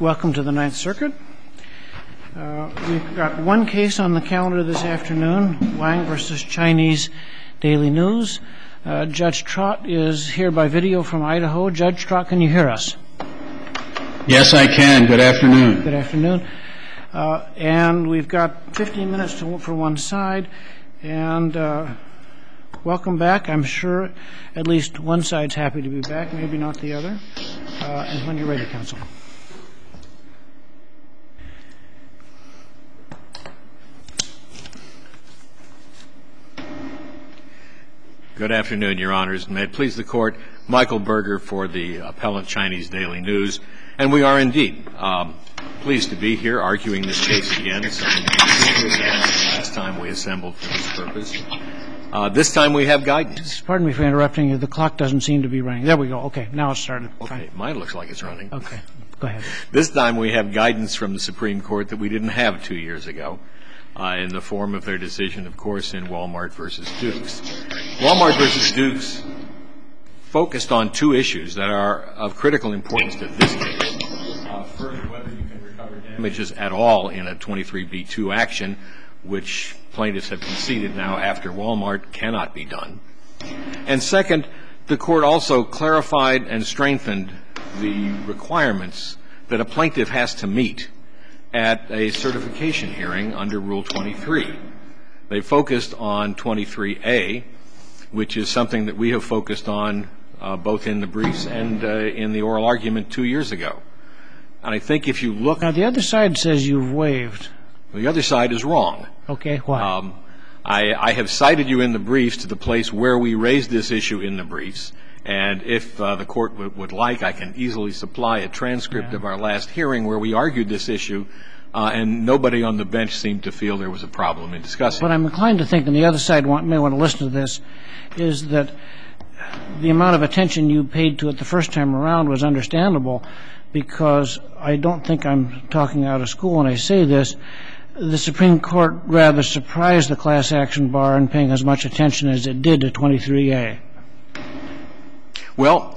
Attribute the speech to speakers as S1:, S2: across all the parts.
S1: Welcome to the Ninth Circuit. We've got one case on the calendar this afternoon, Wang v. Chinese Daily News. Judge Trott is here by video from Idaho. Judge Trott, can you hear us?
S2: Yes, I can. Good afternoon.
S1: Good afternoon. And we've got 15 minutes for one side. And welcome back. I'm sure at least one side's happy to be back, maybe not the other. And when you're ready, counsel.
S3: Good afternoon, Your Honors. May it please the Court, Michael Berger for the appellant Chinese Daily News. And we are indeed pleased to be here arguing this case again. It's last time we assembled for this purpose. This time we have guidance.
S1: Pardon me for interrupting you. The clock doesn't seem to be running. There we go. Okay, now it's started.
S3: Okay, mine looks like it's running.
S1: Okay, go ahead.
S3: This time we have guidance from the Supreme Court that we didn't have 2 years ago. In the form of their decision, of course, in Walmart v. Dukes. Walmart v. Dukes focused on two issues that are of critical importance to this case. First, whether you can recover damages at all in a 23b2 action, which plaintiffs have conceded now after Walmart cannot be done. And second, the Court also clarified and strengthened the requirements that a plaintiff has to meet at a certification hearing under Rule 23. They focused on 23A, which is something that we have focused on both in the briefs and in the oral argument 2 years ago. And I think if you look...
S1: Now, the other side says you've waived.
S3: The other side is wrong.
S1: Okay, why?
S3: I have cited you in the briefs to the place where we raised this issue in the briefs. And if the Court would like, I can easily supply a transcript of our last hearing where we argued this issue, and nobody on the bench seemed to feel there was a problem in discussing it.
S1: What I'm inclined to think, and the other side may want to listen to this, is that the amount of attention you paid to it the first time around was understandable, because I don't think I'm talking out of school when I say this. The Supreme Court rather surprised the class action bar in paying as much attention as it did to 23A.
S3: Well,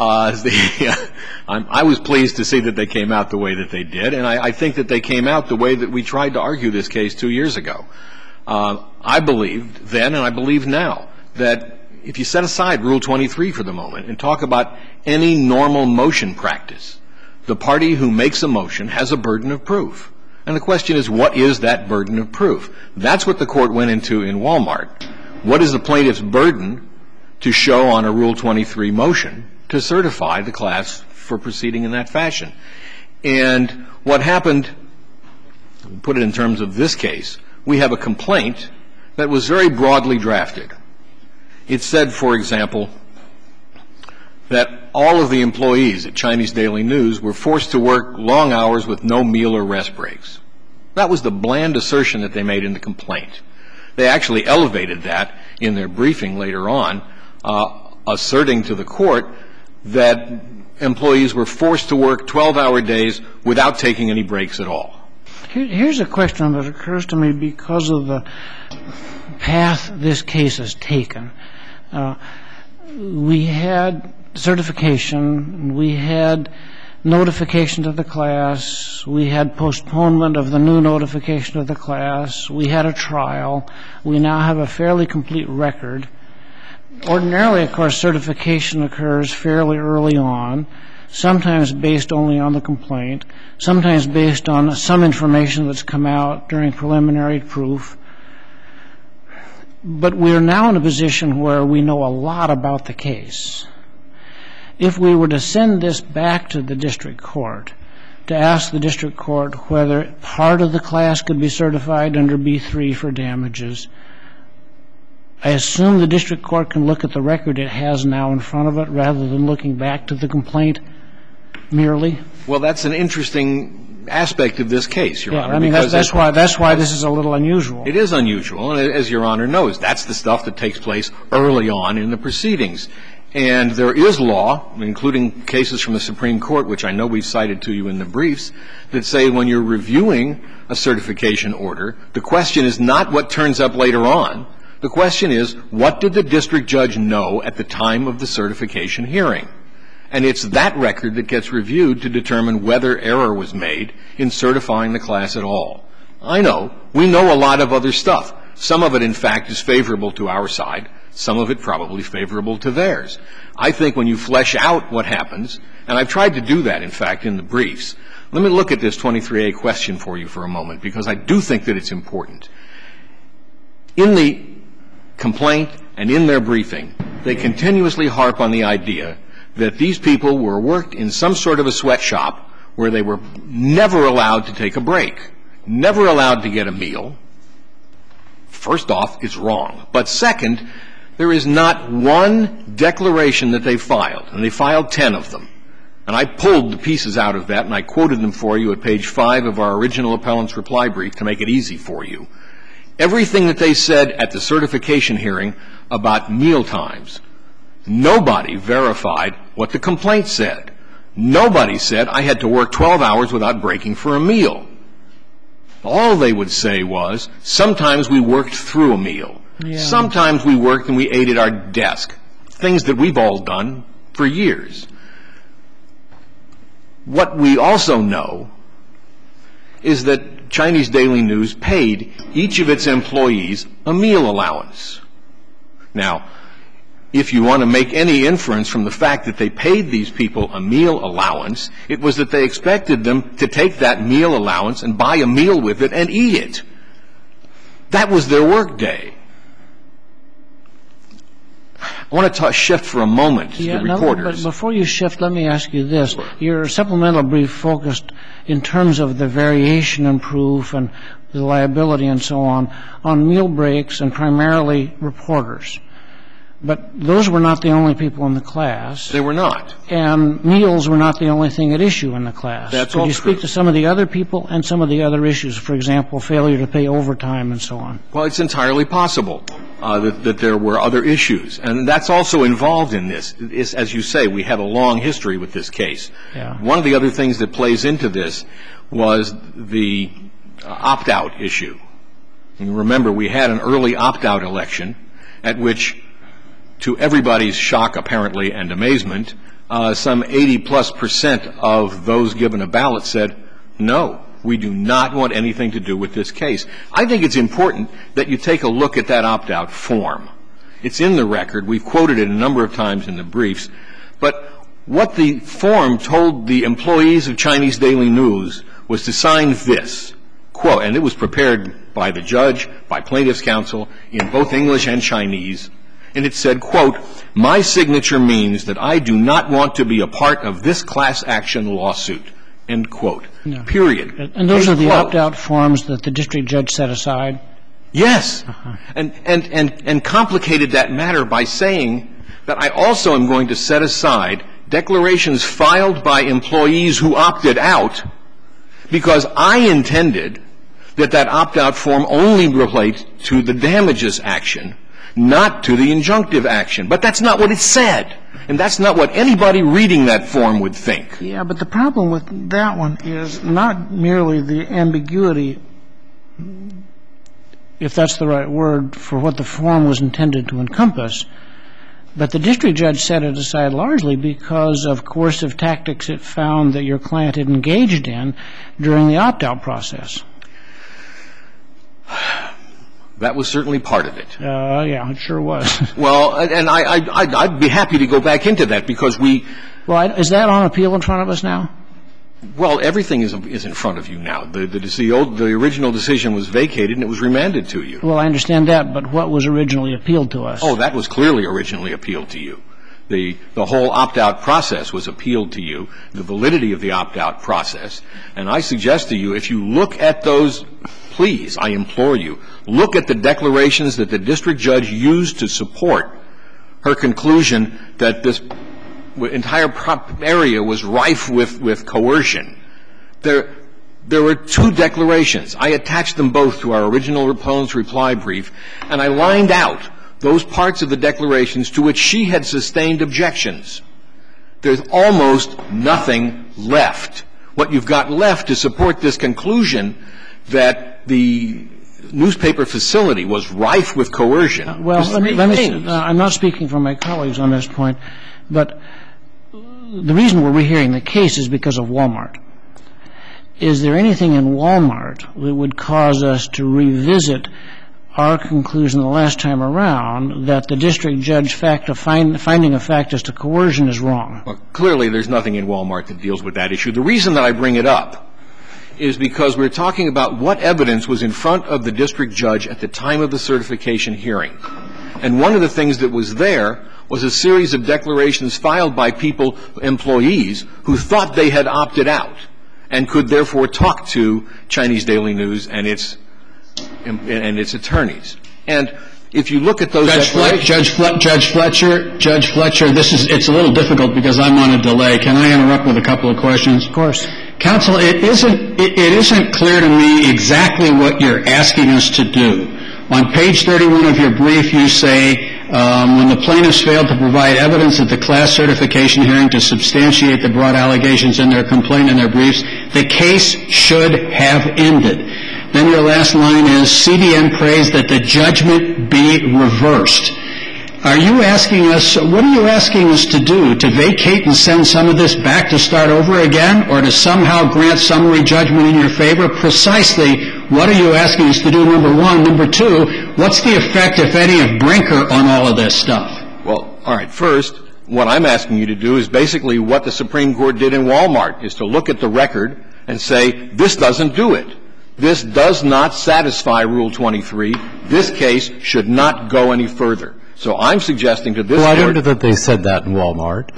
S3: I was pleased to see that they came out the way that they did, and I think that they came out the way that we tried to argue this case 2 years ago. I believed then, and I believe now, that if you set aside Rule 23 for the moment and talk about any normal motion practice, the party who makes a motion has a burden of proof. And the question is, what is that burden of proof? That's what the Court went into in Walmart. What is the plaintiff's burden to show on a Rule 23 motion to certify the class for proceeding in that fashion? And what happened, put it in terms of this case, we have a complaint that was very broadly drafted. It said, for example, that all of the employees at Chinese Daily News were forced to work long hours with no meal or rest breaks. That was the bland assertion that they made in the complaint. They actually elevated that in their briefing later on, asserting to the Court that employees were forced to work 12-hour days without taking any breaks at all.
S1: Here's a question that occurs to me because of the path this case has taken. We had certification, we had notification to the class, we had postponement of the new notification of the class, we had a trial, we now have a fairly complete record. Ordinarily, of course, certification occurs fairly early on, sometimes based only on the complaint, sometimes based on some information that's come out during preliminary proof. But we're now in a position where we know a lot about the case. If we were to send this back to the district court, to ask the district court whether part of the class could be certified under B3 for damages, I assume the district court can look at the record it has now in front of it rather than looking back to the complaint merely?
S3: Well, that's an interesting aspect of this case, Your Honor.
S1: Yeah, I mean, that's why this is a little unusual.
S3: It is unusual, and as Your Honor knows, that's the stuff that takes place early on in the proceedings. And there is law, including cases from the Supreme Court, which I know we've cited to you in the briefs, that say when you're reviewing a certification order, the question is not what turns up later on. The question is, what did the district judge know at the time of the certification hearing? And it's that record that gets reviewed to determine whether error was made in certifying the class at all. I know. We know a lot of other stuff. Some of it, in fact, is favorable to our side. Some of it probably favorable to theirs. I think when you flesh out what happens, and I've tried to do that, in fact, in the briefs. Let me look at this 23A question for you for a moment, because I do think that it's important. In the complaint and in their briefing, they continuously harp on the idea that these people were worked in some sort of a sweatshop where they were never allowed to take a break, never allowed to get a meal. First off, it's wrong. But second, there is not one declaration that they filed, and they filed 10 of them. And I pulled the pieces out of that, and I quoted them for you at page 5 of our original appellant's reply brief to make it easy for you. Everything that they said at the certification hearing about meal times, nobody verified what the complaint said. Nobody said I had to work 12 hours without breaking for a meal. All they would say was, sometimes we worked through a meal. Yeah. Sometimes we worked and we ate at our desk. Things that we've all done for years. What we also know is that Chinese Daily News paid each of its employees a meal allowance. Now, if you want to make any inference from the fact that they paid these people a meal allowance, it was that they expected them to take that meal allowance and buy a meal with it and eat it. That was their work day. I want to shift for a moment to the reporters.
S1: But before you shift, let me ask you this. Your supplemental brief focused, in terms of the variation in proof and the liability and so on meal breaks and primarily reporters. But those were not the only people in the class.
S3: They were not.
S1: And meals were not the only thing at issue in the class.
S3: That's all true.
S1: Could you speak to some of the other people and some of the other issues, for example, failure to pay overtime and so on?
S3: Well, it's entirely possible that there were other issues. And that's also involved in this. As you say, we have a long history with this case.
S1: Yeah.
S3: One of the other things that plays into this was the opt-out issue. And remember, we had an early opt-out election at which, to everybody's shock, apparently, and amazement, some 80+% of those given a ballot said, no, we do not want anything to do with this case. I think it's important that you take a look at that opt-out form. It's in the record. We've quoted it a number of times in the briefs. But what the form told the employees of Chinese Daily News was to sign this, quote, and it was prepared by the judge, by plaintiff's counsel, in both English and Chinese. And it said, quote, my signature means that I do not want to be a part of this class action lawsuit, end quote, no. Period.
S1: And those are the opt-out forms that the district judge set aside?
S3: Yes. Uh-huh. And complicated that matter by saying that I also am going to set aside declarations filed by employees who opted out because I intended that opt-out form only relate to the damages action, not to the injunctive action. But that's not what it said. And that's not what anybody reading that form would think.
S1: Yeah, but the problem with that one is not merely the ambiguity, if that's the right word, for what the form was intended to encompass, but the district judge set it aside largely because of coercive tactics it found that your client had engaged in during the opt-out process.
S3: That was certainly part of it.
S1: Yeah, it sure was.
S3: Well, and I'd be happy to go back into that because
S1: Well, is that on appeal in front of us now?
S3: Well, everything is in front of you now. The original decision was vacated and it was remanded to you.
S1: Well, I understand that, but what was originally appealed to us?
S3: Oh, that was clearly originally appealed to you. The whole opt-out process was appealed to you, the validity of the opt-out process. And I suggest to you, if you look at those, please, I implore you, look at the declarations that the district judge used to support her conclusion that this entire area was rife with coercion. There were two declarations. I attached them both to our original opponent's reply brief, and I lined out those parts of the declarations to which she had sustained objections. There's almost nothing left. What you've got left to support this conclusion that the newspaper facility was rife with coercion.
S1: Well, let me I'm not speaking for my colleagues on this point, but the reason we're rehearing the case is because of Walmart. Is there anything in Walmart that would cause us to revisit our conclusion the last time around that the district judge finding a fact as to coercion is wrong?
S3: Well, clearly there's nothing in Walmart that deals with that issue. The reason that I bring it up is because we're talking about what evidence was in front of the district judge at the time of the certification hearing. And one of the things that was there was a series of declarations filed by people, employees, who thought they had opted out and could therefore talk to Chinese Daily News and its attorneys. And if you look at those
S2: Judge Fletcher, it's a little difficult because I'm on a delay. Can I interrupt with a couple of questions?
S1: Of course.
S2: Counsel, it isn't clear to me exactly what you're asking us to do. On page 31 of your brief, you say, when the plaintiffs failed to provide evidence at the class certification hearing to substantiate the broad allegations in their complaint and their briefs, the case should have ended. Then your last line is, CDN prays that the judgment be reversed. What are you asking us to do? To vacate and send some of this back to start over again, or to somehow grant summary judgment in your favor? Precisely, what are you asking us to do, number one? Number two, what's the effect, if any, of Brinker on all of this stuff?
S3: Well, all right. First, what I'm asking you to do is basically what the Supreme Court did in Walmart, is to look at the record and say, this doesn't do it. This does not satisfy Rule 23. This case should not go any further. So I'm suggesting to this Court.
S4: Well, I don't know that they said that in Walmart.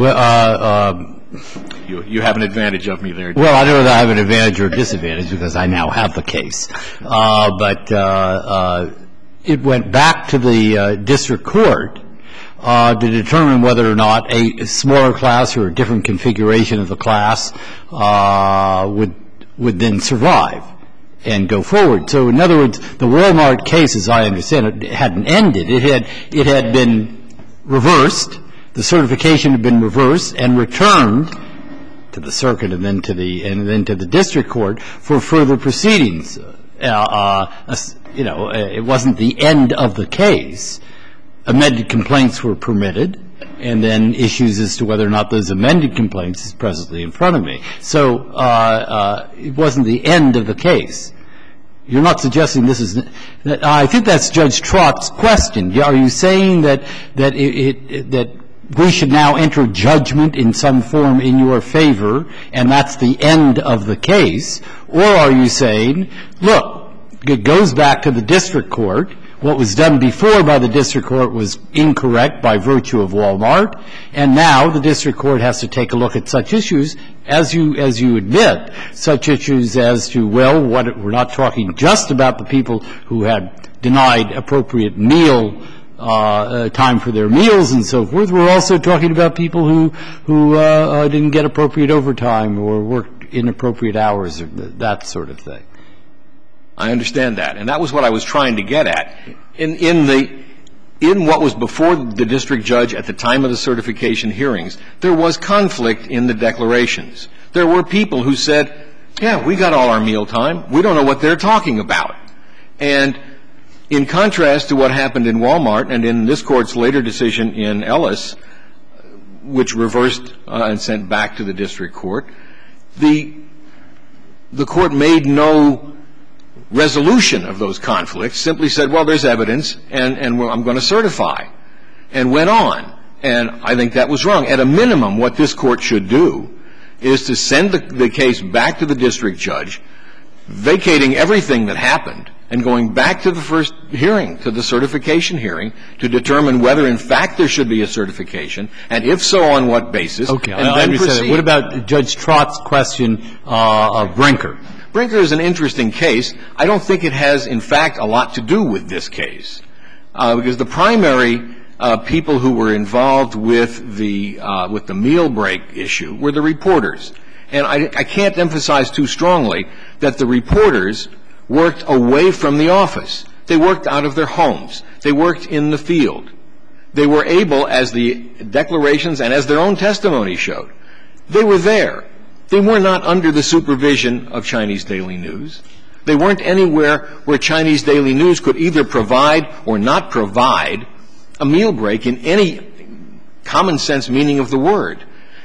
S3: You have an advantage of me there.
S4: Well, I don't know that I have an advantage or disadvantage because I now have the case. But it went back to the district court to determine whether or not a smaller class or a different configuration of the class would then survive and go forward. So, in other words, the Walmart case, as I understand it, hadn't ended. It had been reversed. The certification had been reversed and returned to the circuit and then to the district court for further proceedings. It wasn't the end of the case. Amended complaints were permitted, and then issues as to whether or not those amended complaints is presently in front of me. So it wasn't the end of the case. You're not suggesting this is – I think that's Judge Trott's question. Are you saying that we should now enter judgment in some form in your favor, and that's the end of the case? Or are you saying, look, it goes back to the district court. What was done before by the district court was incorrect by virtue of Walmart, and now the district court has to take a look at such issues, as you admit, such issues as to, well, we're not talking just about the people who had denied appropriate meal time for their meals and so forth. We're also talking about people who didn't get appropriate overtime or worked inappropriate hours or that sort of thing.
S3: I understand that. And that was what I was trying to get at. In what was before the district judge at the time of the certification hearings, there was conflict in the declarations. There were people who said, yeah, we got all our meal time. We don't know what they're talking about. And in contrast to what happened in Walmart and in this Court's later decision in Ellis, which reversed and sent back to the district court, the Court made no resolution of those conflicts, simply said, well, there's evidence, and I'm going to certify, and went on. And I think that was wrong. At a minimum, what this Court should do is to send the case back to the district judge, vacating everything that happened, and going back to the first hearing, to the certification hearing, to determine whether, in fact, there should be a certification, and if so, on what basis,
S4: okay,
S3: and then proceed.
S4: What about Judge Trott's question of Brinker?
S3: Brinker is an interesting case. I don't think it has, in fact, a lot to do with this case, because the primary people who were involved with the meal break issue were the reporters. And I can't emphasize too strongly that the reporters worked away from the office. They worked out of their homes. They worked in the field. They were able, as the declarations and as their own testimony showed, they were there. They were not under the supervision of Chinese Daily News. They weren't anywhere where Chinese Daily News could either provide or not provide a meal break in any common sense meaning of the word.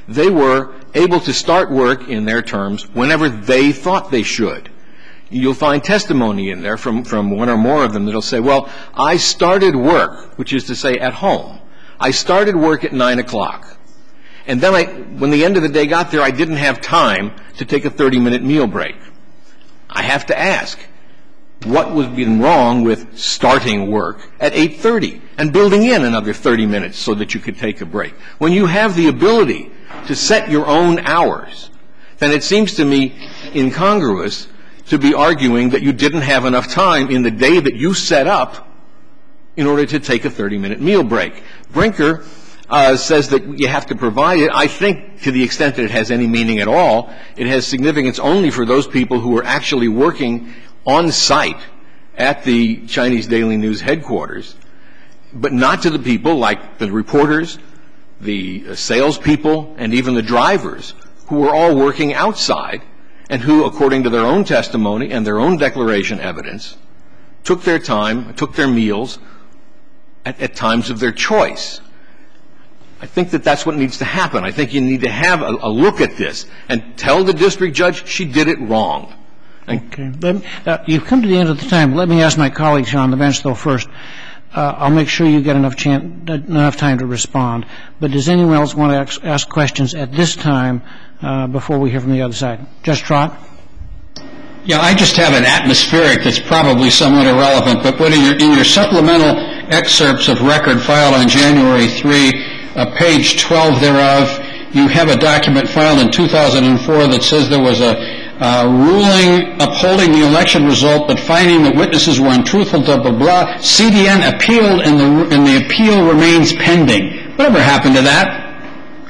S3: they were able to start work in their terms whenever they thought they should. You'll find testimony in there from one or more of them that'll say, well, I started work, which is to say at home. I started work at 9 o'clock. And then when the end of the day got there, I didn't have time to take a 30-minute meal break. I have to ask, what was being wrong with starting work at 8:30 and building in another 30 minutes so that you could take a break? When you have the ability to set your own hours, then it seems to me incongruous to be arguing that you didn't have enough time in the day that you set up in order to take a 30-minute meal break. Brinker says that you have to provide it. I think to the extent that it has any meaning at all, it has significance only for those people who are actually working on site at the Chinese Daily News headquarters, but not to the people like the reporters, the salespeople, and even the drivers who are all working outside and who, according to their own testimony and their own declaration evidence, took their time, took their meals at times of their choice. I think that that's what needs to happen. I think you need to have a look at this and tell the district judge she did it wrong.
S1: Okay. You've come to the end of the time. Let me ask my colleagues here on the bench, though, first. I'll make sure you get enough time to respond. But does anyone else want to ask questions at this time before we hear from the other side? Judge Trott?
S2: Yeah, I just have an atmospheric that's probably somewhat irrelevant, but in your supplemental excerpts of record filed on January 3, page 12 thereof, you have a document filed in 2004 that says there was a ruling upholding the election result but finding that witnesses were untruthful, blah, blah, blah. CDN appealed and the appeal remains pending. Whatever happened to that?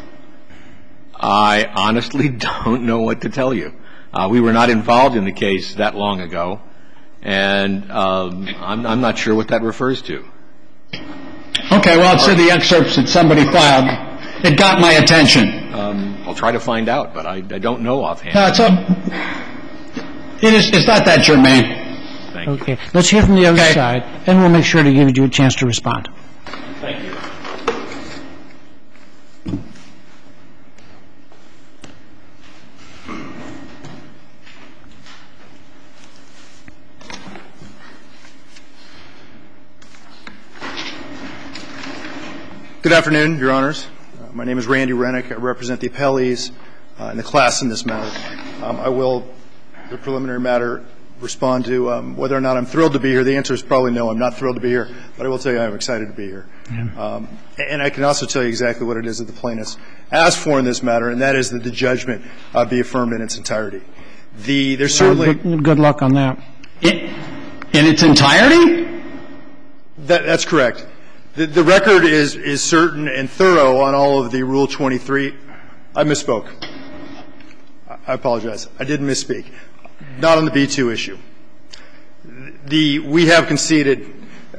S3: I honestly don't know what to tell you. We were not involved in the case that long ago, and I'm not sure what that refers to.
S2: Okay, well, it's in the excerpts that somebody filed. It got my attention.
S3: I'll try to find out, but I don't know offhand.
S2: No, it's not that germane.
S3: Thank you.
S1: Okay. Let's hear from the other side, and we'll make sure to give you a chance to respond.
S3: Thank you.
S5: Good afternoon, Your Honors. My name is Randy Rennick. I represent the appellees in the class in this matter. I will, the preliminary matter, respond to whether or not I'm thrilled to be here. The answer is probably no, I'm not thrilled to be here, but I will tell you I'm excited to be here. And I can also tell you exactly what it is that the plaintiffs asked for in this matter, and that is that the judgment be affirmed in its entirety. There's certainly
S1: good luck on that.
S2: In its entirety?
S5: That's correct. The record is certain and thorough on all of the Rule 23. I misspoke. I apologize. I did misspeak. Not on the B-2 issue. We have conceded.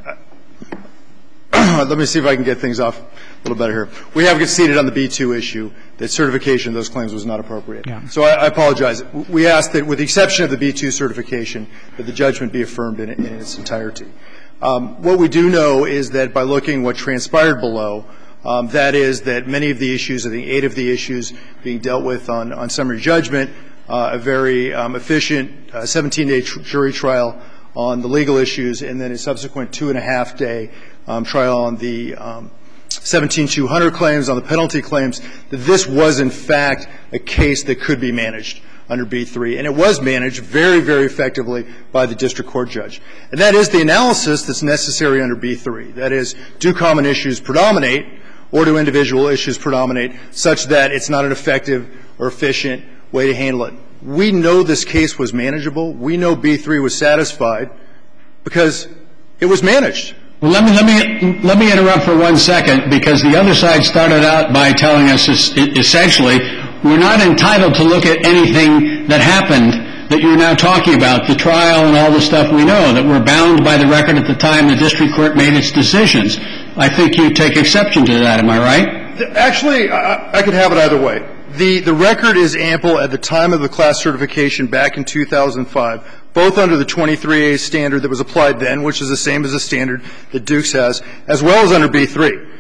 S5: Let me see if I can get things off a little better here. We have conceded on the B-2 issue that certification of those claims was not appropriate. Yeah. So I apologize. We ask that, with the exception of the B-2 certification, that the judgment be affirmed in its entirety. What we do know is that by looking what transpired below, that is that many of the issues, I think 8 of the issues being dealt with on summary judgment, a very efficient 17-day jury trial on the legal issues, and then a subsequent 2.5-day trial on the 17-200 claims, on the penalty claims, that this was, in fact, a case that could be managed under B-3, and it was managed very, very effectively by the district court judge. And that is the analysis that's necessary under B-3. That is, do common issues predominate, or do individual issues predominate, such that it's not an effective or efficient way to handle it. We know this case was manageable. We know B-3 was satisfied because it was managed.
S2: Well, let me interrupt for 1 second, because the other side started out by telling us essentially we're not entitled to look at anything that happened that you're now talking about, the trial and all the stuff we know, that we're bound by the record at the time the district court made its decisions. I think you take exception to that. Am I right?
S5: Actually, I could have it either way. The record is ample at the time of the class certification back in 2005, both under the 23A standard that was applied then, which is the same as the standard that Dukes has, as well as under B-3.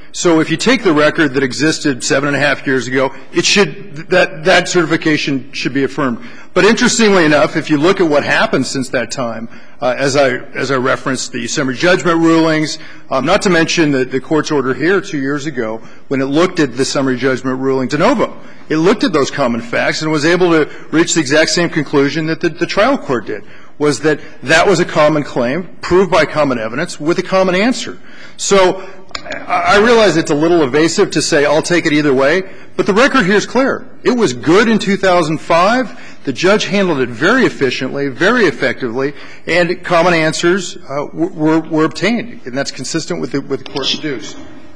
S5: So if you take the record that existed 7.5 years ago, it should that certification should be affirmed. But interestingly enough, if you look at what happened since that time, as I referenced the summary judgment rulings, not to mention the Court's order here 2 years ago when it looked at the summary judgment ruling de novo. It looked at those common facts and was able to reach the exact same conclusion that the trial court did, was that that was a common claim, proved by common evidence, with a common answer. So I realize it's a little evasive to say I'll take it either way, but the record here is clear. It was good in 2005. The judge handled it very efficiently, very effectively, and common answers were obtained, and that's consistent with the Court's dues.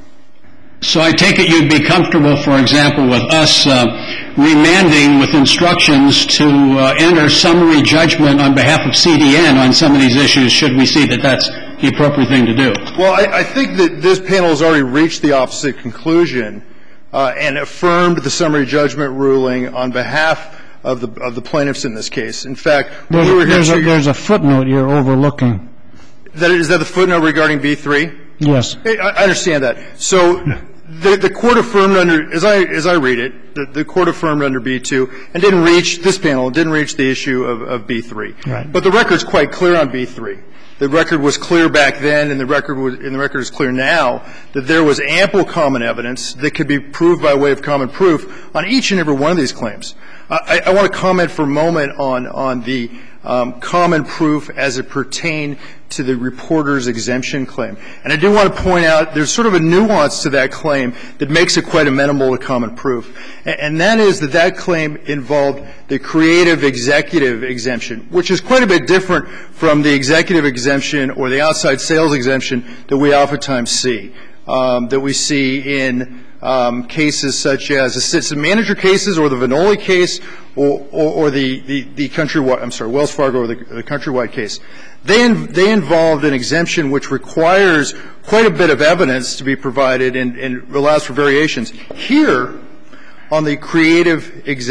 S2: So I take it you'd be comfortable, for example, with us remanding with instructions to enter summary judgment on behalf of CDN on some of these issues, should we see that that's the appropriate thing to do?
S5: Well, I think that this panel has already reached the opposite conclusion and affirmed the summary judgment ruling on behalf of the plaintiffs in this case. In fact, when we were here
S1: there's a footnote you're overlooking.
S5: Is that the footnote regarding B3?
S1: Yes.
S5: I understand that. So the Court affirmed under, as I read it, the Court affirmed under B2 and didn't reach, this panel didn't reach the issue of B3.
S1: Right.
S5: But the record's quite clear on B3. The record was clear back then, and the record is clear now, that there was ample common evidence that could be proved by way of common proof on each and every one of these claims. I want to comment for a moment on the common proof as it pertained to the reporter's exemption claim. And I do want to point out there's sort of a nuance to that claim that makes it quite amenable to common proof. And that is that claim involved the creative executive exemption, which is quite a bit different from the executive exemption or the outside sales exemption that we oftentimes see, that we see in cases such as assistant manager cases or the Vanoli case or the Countrywide, I'm sorry, Wells Fargo or the Countrywide case. They involved an exemption which requires quite a bit of evidence to be provided and allows for variations. Here, on the creative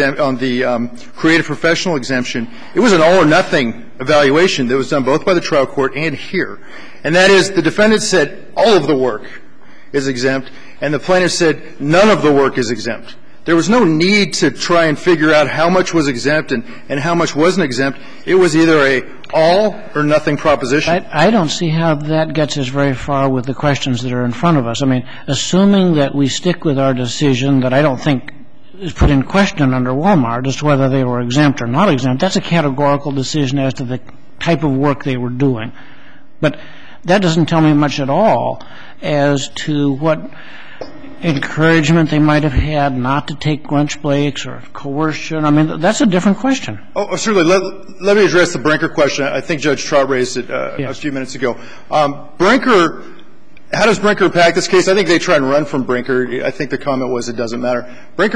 S5: professional exemption, it was an all or nothing evaluation that was done both by the trial court and here. And that is, the defendant said all of the work is exempt, and the plaintiff said none of the work is exempt. There was no need to try and figure out how much was exempt and how much wasn't exempt. It was either a all or nothing proposition.
S1: I don't see how that gets us very far with the questions that are in front of us. I mean, assuming that we stick with our decision that I don't think is put in question under Walmart as to whether they were exempt or not exempt, that's a categorical decision as to the type of work they were doing. But that doesn't tell me much at all as to what encouragement they might have had not to take lunch breaks or coercion. I mean, that's a different question.
S5: Oh, certainly. Let me address the Brinker question. I think Judge Trott raised it a few minutes ago. Brinker, how does Brinker impact this case? I think they try and run from Brinker. I think the comment was it doesn't matter. Brinker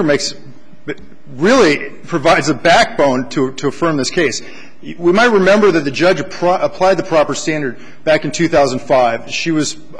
S5: really provides a backbone to affirm this case. We might remember that the judge applied the proper standard back in 2005. She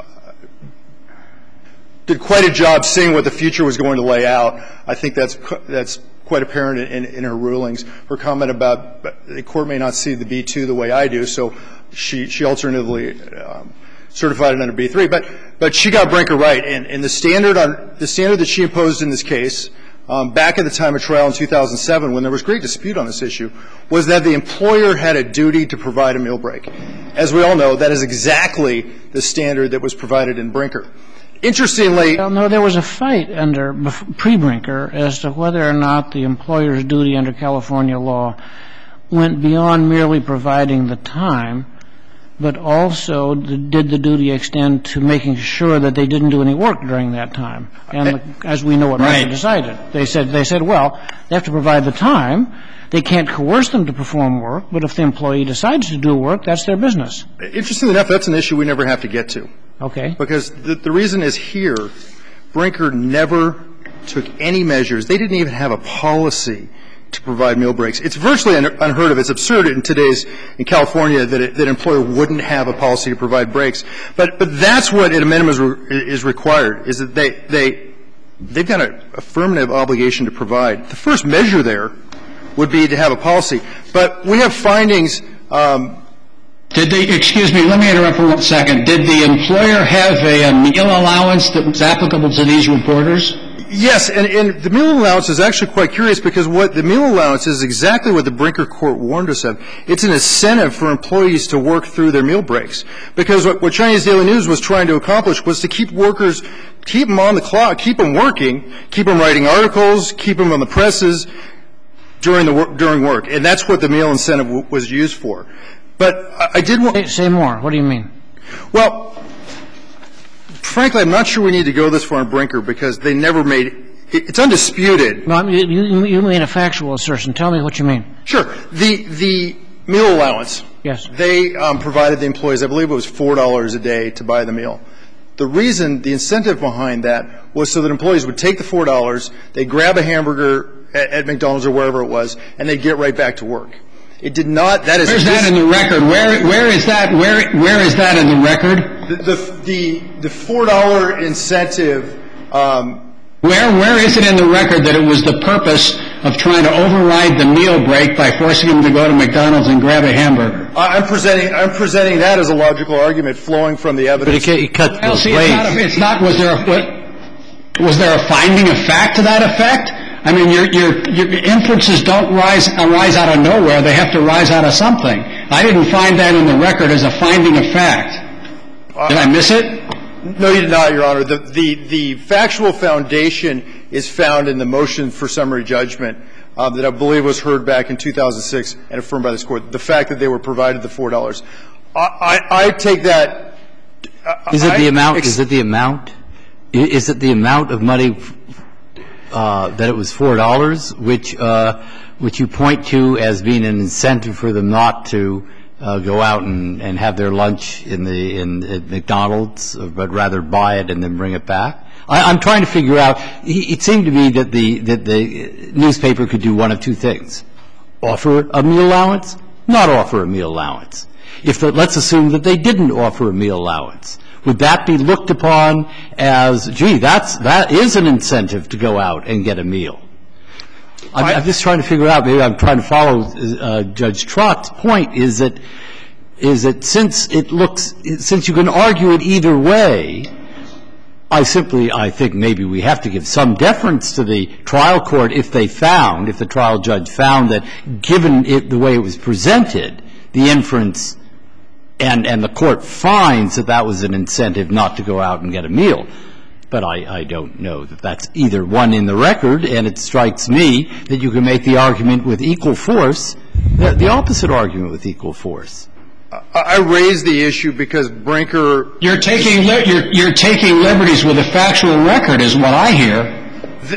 S5: did quite a job seeing what the future was going to lay out. I think that's quite apparent in her rulings. Her comment about the court may not see the B2 the way I do, so she alternatively certified it under B3. But she got Brinker right. And the standard that she imposed in this case, back at the time of trial in 2007, when there was great dispute on this issue, was that the employer had a duty to provide a meal break. As we all know, that is exactly the standard that was provided in Brinker. Interestingly —
S1: Well, no, there was a fight under pre-Brinker as to whether or not the employer's duty under California law went beyond merely providing the time, but also did the duty extend to making sure that they didn't do any work during that time. And as we know what Brinker decided, they said, well, they have to provide the time. They can't coerce them to perform work, but if the employee decides to do work, that's their business.
S5: Interestingly enough, that's an issue we never have to get to.
S1: Okay.
S5: Because the reason is here, Brinker never took any measures. They didn't even have a policy to provide meal breaks. It's virtually unheard of. It's absurd in California that an employer wouldn't have a policy to provide breaks. But that's what at a minimum is required, is that they've got an affirmative obligation to provide. The first measure there would be to have a policy. But we have findings.
S2: To Excuse me, let me interrupt for 1 second. Did the employer have a meal allowance that was applicable to these reporters?
S5: Yes, and the meal allowance is actually quite curious because what the meal allowance is exactly what the Brinker court warned us of. It's an incentive for employees to work through their meal breaks. Because what Chinese Daily News was trying to accomplish was to keep workers, keep them on the clock, keep them working, keep them writing articles, keep them on the presses during work. And that's what the meal incentive was used for. But I did want to
S1: say more. What do you mean?
S5: Well, frankly, I'm not sure we need to go this far in Brinker because they never made – it's undisputed.
S1: Well, you mean a factual assertion. Tell me what you mean.
S5: Sure. The meal allowance.
S1: Yes.
S5: They provided the employees, I believe it was $4 a day to buy the meal. The reason, the incentive behind that was so that employees would take the $4, they'd grab a hamburger at McDonald's or wherever it was, and they'd get right back to work. It did not – that is –
S2: Where's that in the record? Where is that? Where is that in the record?
S5: The $4 incentive
S2: Where is it in the record that it was the purpose of trying to override the meal break by forcing them to go to McDonald's and grab a hamburger?
S5: I'm presenting that as a logical argument flowing from the evidence.
S4: But it cuts both ways.
S2: It's not. Was there a finding of fact to that effect? I mean, your inferences don't arise out of nowhere. They have to rise out of something. I didn't find that in the record as a finding of fact. Did I miss it?
S5: No, you did not, Your Honor. The factual foundation is found in the motion for summary judgment that I believe was heard back in 2006 and affirmed by this Court. The fact that they were provided the $4. I take that.
S4: Is it the amount? Is it the amount? Is it the amount of money that it was $4, which you point to as being an incentive for them not to go out and have their lunch at McDonald's, but rather buy it and then bring it back? I'm trying to figure out. It seemed to me that the newspaper could do one of two things: offer a meal allowance, not offer a meal allowance. Let's assume that they didn't offer a meal allowance. Would that be looked upon as, gee, that is an incentive to go out and get a meal? I'm just trying to figure out, maybe I'm trying to follow Judge Trott's point, is that since you can argue it either way, I think maybe we have to give some deference to the trial court if the trial judge found that given the way it was presented, the inference and the court finds that that was an incentive not to go out and get a meal. But I don't know that that's either one in the record, and it strikes me that you can make the argument with equal force, the opposite argument with equal force.
S5: I raise the issue because Brinker —
S2: You're taking liberties with a factual record is what I hear.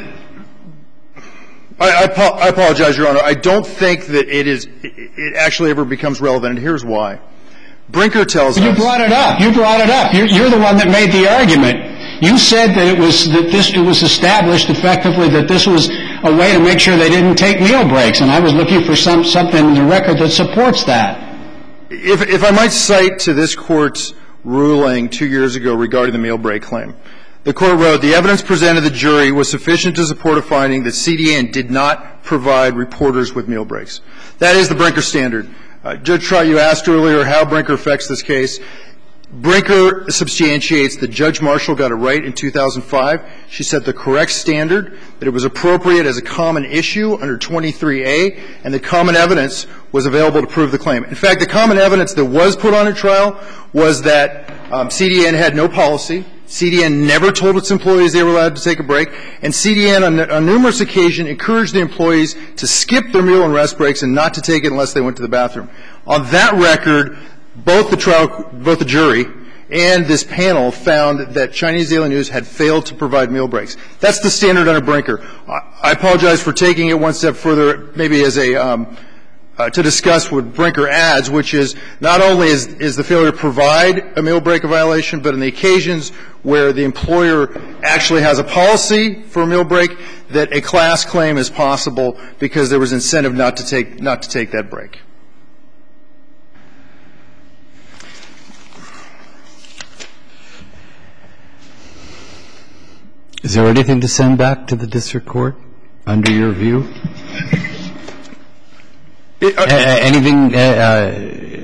S5: I apologize, Your Honor. I don't think that it actually ever becomes relevant, and here's why. Brinker tells us —
S2: You brought it up. You're the one that made the argument. You said that it was established effectively that this was a way to make sure they didn't take meal breaks, and I was looking for something in the record that supports that.
S5: If I might cite to this Court's ruling 2 years ago regarding the meal break claim, the Court wrote, the evidence presented to the jury was sufficient to support a finding that CDN did not provide reporters with meal breaks. That is the Brinker standard. Judge Trott, you asked earlier how Brinker affects this case. Brinker substantiates that Judge Marshall got it right in 2005. She set the correct standard, that it was appropriate as a common issue under 23A, and the common evidence was available to prove the claim. In fact, the common evidence that was put on at trial was that CDN had no policy, CDN never told its employees they were allowed to take a break, and CDN on numerous occasions encouraged the employees to skip their meal and rest breaks and not to take it unless they went to the bathroom. On that record, both the jury and this panel found that Chinese Daily News had failed to provide meal breaks. That's the standard under Brinker. I apologize for taking it one step further, maybe as to discuss what Brinker adds, which is not only is the failure to provide a meal break a violation, but in the occasions where the employer actually has a policy for a meal break, that a class claim is possible because there was incentive not to take that break.
S4: Is there anything to send back to the district court under your view? Anything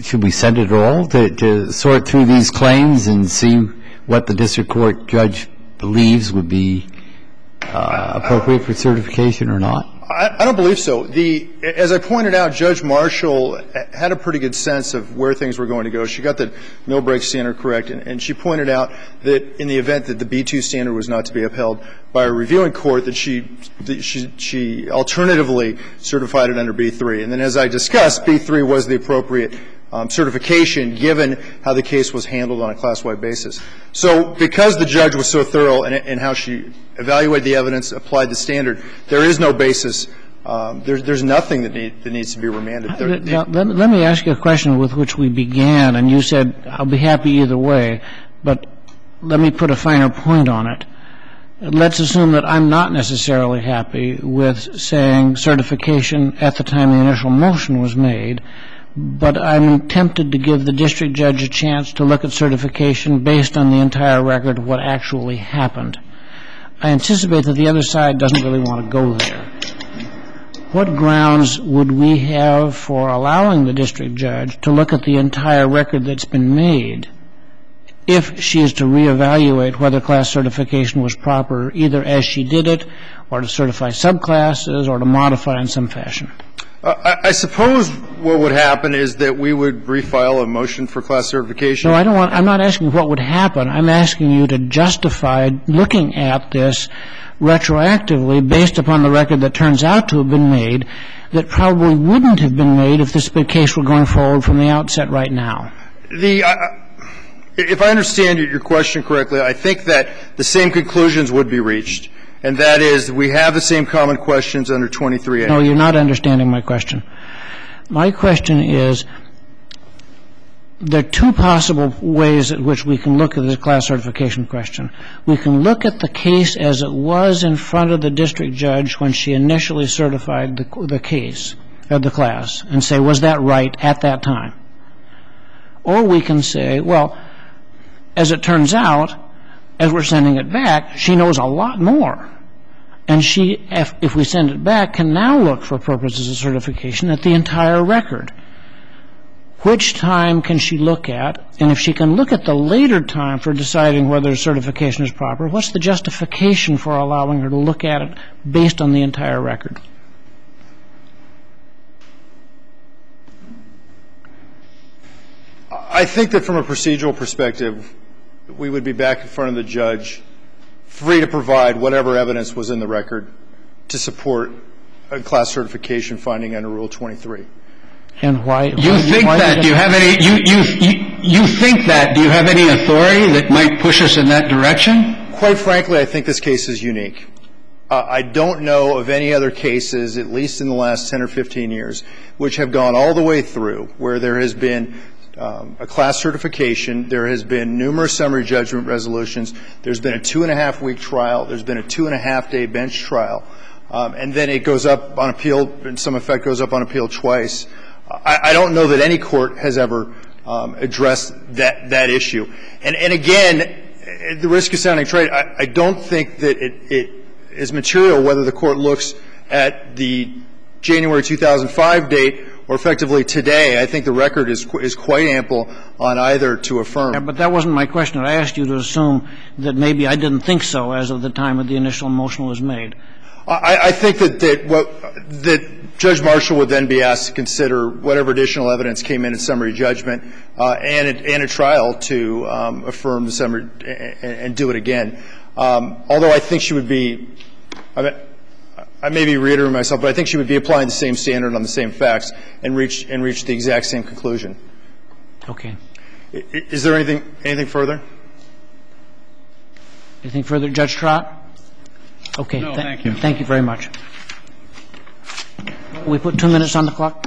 S4: should we send it all to sort through these claims and see what the district court judge believes would be appropriate for certification or not?
S5: I don't believe so. As I pointed out, Judge Marshall had a pretty good sense of where things were going to go. She got the Millbreak standard correct, and she pointed out that in the event that the B2 standard was not to be upheld by a reviewing court, that she alternatively certified it under B3. And then, as I discussed, B3 was the appropriate certification given how the case was handled on a class-wide basis. So because the judge was so thorough in how she evaluated the evidence, applied the standard, there is no basis. There's nothing that needs to be remanded.
S1: Let me ask you a question with which we began, and you said, I'll be happy either way, but let me put a finer point on it. Let's assume that I'm not necessarily happy with saying certification at the time the initial motion was made, but I'm tempted to give the district judge a chance to look at certification based on the entire record of what actually happened. I anticipate that the other side doesn't really want to go there. What grounds would we have for allowing the district judge to look at the entire record that's been made if she is to reevaluate whether class certification was proper, either as she did it or to certify subclasses or to modify in some fashion?
S5: I suppose what would happen is that we would refile a motion for class certification.
S1: No, I'm not asking what would happen. I'm asking you to justify looking at this retroactively based upon the record that turns out to have been made that probably wouldn't have been made if this case were going forward from the outset right now.
S5: If I understand your question correctly, I think that the same conclusions would be reached. And that is, we have the same common questions under 23A.
S1: No, you're not understanding my question. My question is, there are two possible ways at which we can look at this class certification question. We can look at the case as it was in front of the district judge when she initially certified the case, the class, and say, was that right at that time? Or we can say, well, as it turns out, as we're sending it back, she knows a lot more. And she, if we send it back, can now look for purposes of certification at the entire record. Which time can she look at? And if she can look at the later time for deciding whether certification is proper, what's the justification for allowing her to look at it based on the entire record?
S5: I think that from a procedural perspective, we would be back in front of the judge, free to provide whatever evidence was in the record to support a class certification finding under Rule 23.
S1: And why?
S2: You think that? Do you have any? You think that? Do you have any authority that might push us in that direction?
S5: Quite frankly, I think this case is unique. I don't know of any other cases, at least in the last 10 or 15 years, which have gone all the way through where there has been a class certification, there has been numerous summary judgment resolutions, there's been a 2.5-week trial, there's been a 2.5-day bench trial, and then it goes up on appeal, in some effect goes up on appeal twice. I don't know that any court has ever addressed that issue. And again, at the risk of sounding trite, I don't think that it is material whether the court looks at the January 2005 date or effectively today. I think the record is quite ample on either to affirm.
S1: Yeah, but that wasn't my question. I asked you to assume that maybe I didn't think so as of the time of the initial motion was made.
S5: I think that Judge Marshall would then be asked to consider whatever additional evidence came in summary judgment and a trial to affirm the summary and do it again. Although I think she would be I may be reiterating myself, but I think she would be applying the same standard on the same facts and reach the exact same conclusion.
S1: Okay.
S5: Is there anything further?
S1: Anything further, Judge Trott? Okay.
S2: No, thank you.
S1: Thank you very much. We put 2 minutes on the clock.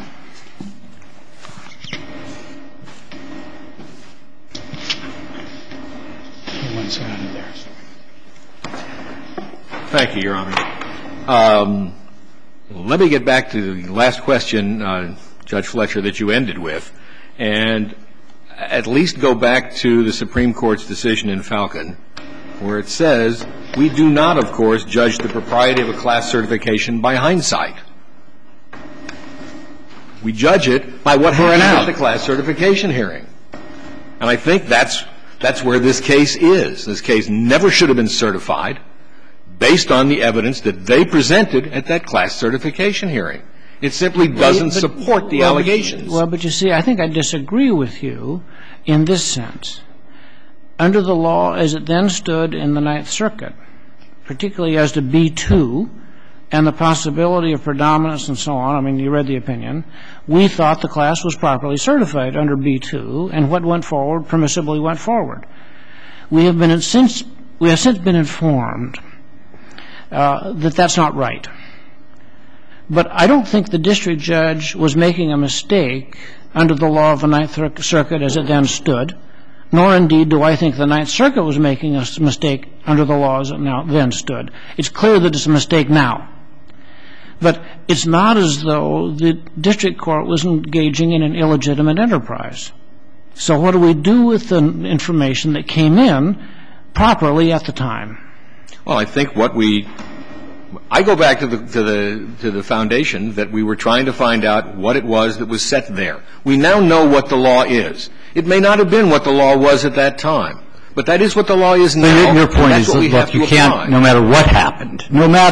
S3: Thank you, Your Honor. Let me get back to the last question, Judge Fletcher, that you ended with, and at least go back to the Supreme Court's decision in Falcon, where it says, we do not, of course, judge the propriety of a class certification by hindsight. We judge it by what happened
S2: out.
S3: at the class certification hearing. And I think that's where this case is. This case never should have been certified based on the evidence that they presented at that class certification hearing. It simply doesn't support the allegations.
S1: Well, but you see, I think I disagree with you in this sense. Under the law as it then stood in the Ninth Circuit, particularly as to B-2 and the possibility of predominance and so on, I mean, you read the opinion, we thought the class was properly certified under B-2, and what went forward permissibly went forward. We have since been informed that that's not right. But I don't think the district judge was making a mistake under the law of the Ninth Circuit as it then stood, nor indeed do I think the Ninth Circuit was making a mistake under the law as it then stood. It's clear that it's a mistake now. But it's not as though the district court was engaging in an illegitimate enterprise. So what do we do with the information that came in properly at the time?
S3: Well, I think I go back to the foundation that we were trying to find out what it was that was set there. We now know what the law is. It may not have been what the law was at that time, but that is what the law is now.
S4: Your point is, look, you can't, no matter what happened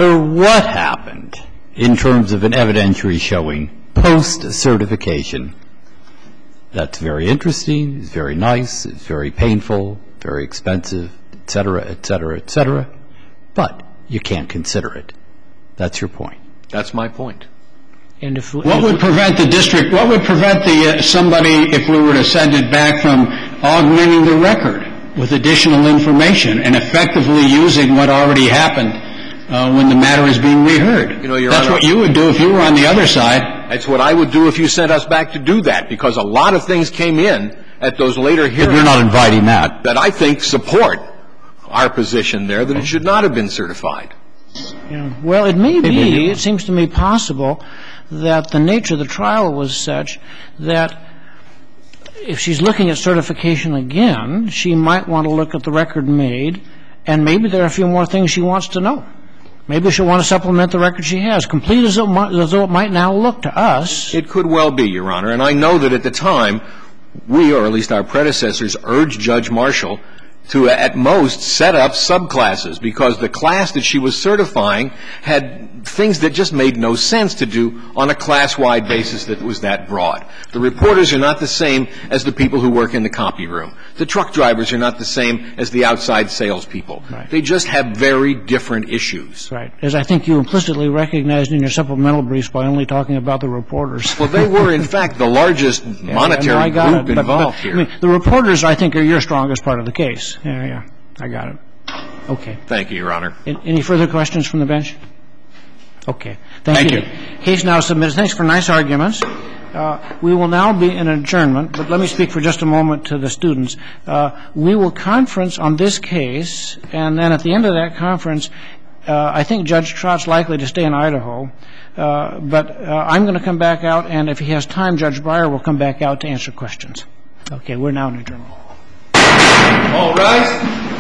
S4: in terms of an evidentiary showing post-certification, that's very interesting, it's very nice, it's very painful, very expensive, et cetera, et cetera, et cetera, but you can't consider it. That's your point.
S3: That's my point.
S2: And what would prevent somebody, if we were to send it back, from augmenting the record with additional information and effectively using what already happened when the matter is being reheard? That's what you would do if you were on the other side.
S3: That's what I would do if you sent us back to do that, because a lot of things came in at those later hearings.
S4: But you're not inviting that.
S3: That I think support our position there that it should not have been certified.
S1: Yeah. Well, it may be, it seems to me possible, that the nature of the trial was such that if she's looking at certification again, she might want to look at the record made, and maybe there are a few more things she wants to know. Maybe she'll want to supplement the record she has, complete as though it might now look to us.
S3: It could well be, Your Honor. And I know that at the time, we, or at least our predecessors, urged Judge Marshall to, at most, set up subclasses, because the class that she was certifying had things that just made no sense to do on a class-wide basis that was that broad. The reporters are not the same as the people who work in the copy room. The truck drivers are not the same as the outside salespeople.
S1: Right.
S3: They just have very different issues.
S1: Right. As I think you implicitly recognized in your supplemental briefs by only talking about the reporters.
S3: Well, they were, in fact, the largest monetary group involved here.
S1: I mean, the reporters, I think, are your strongest part of the case. Yeah, I got it. Okay.
S3: Thank you, Your Honor.
S1: Any further questions from the bench? Okay. Thank you. Case now submitted. Thanks for nice arguments. We will now be in adjournment, but let me speak for just a moment to the students. We will conference on this case, and then at the end of that conference, I think Judge Trott's likely to stay in Idaho, but I'm going to come back out, and if he has time, Judge Breyer will come back out to answer questions. Okay, we're now in adjournment.
S3: All rise.